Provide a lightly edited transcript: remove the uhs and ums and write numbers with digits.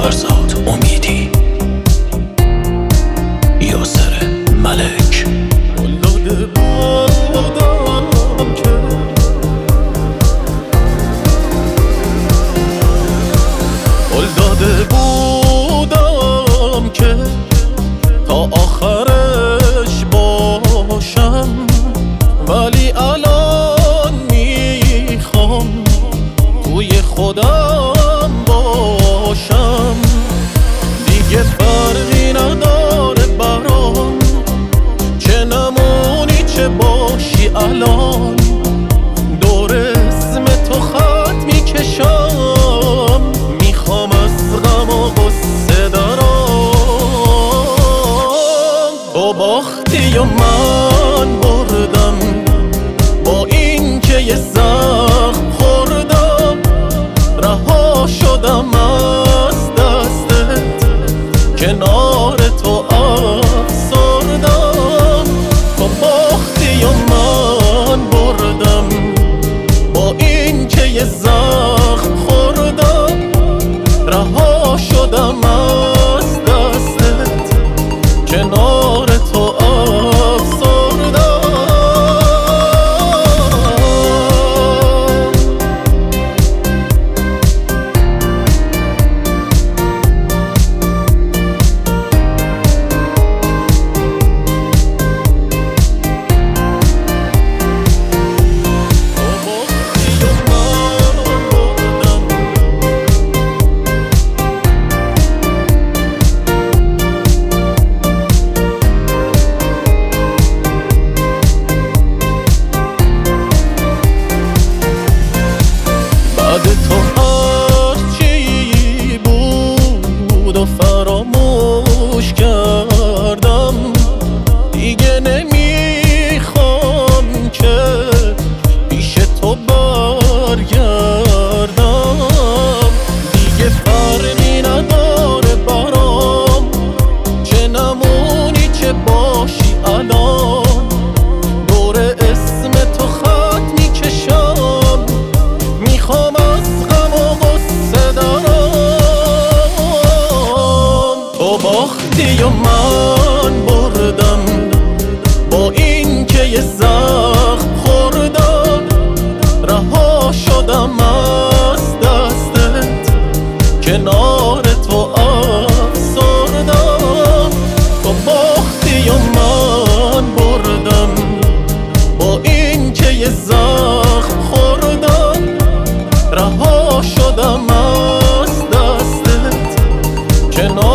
فرزاد امیدی، یاسر ملک. داده بودم که داده بودم که تا آخرش باشم، ولی الان میخوام توی خودم باشم. دیگه فرقی نداره برام چه نمونی چه باشی الان، دور اسم تو خط میکشم، میخوام از غم و غصه درام. تو باختی و من بردم، با این که یه زخم خوردم، رها شدم از دستت، کنار تو افسردم. تو باختی و من بردم، با این که یه زخم خوردم، رها شدم از دستت، کنار تو افسردم. فراموش کردم، دیگه نمیخوام که پیش تو برگردم. دیگه فرقی نداره برام چه نمونی چه باشی الان، دور اسم تو خط میکشم، میخوام از غم و غصه درام. تو باختی و من بردم، با این که یه زخم خوردم، رها شدم از دستت، کنار تو افسردم. تو باختی و من بردم، با این که یه زخم خوردم، رها شدم از دستت، کنار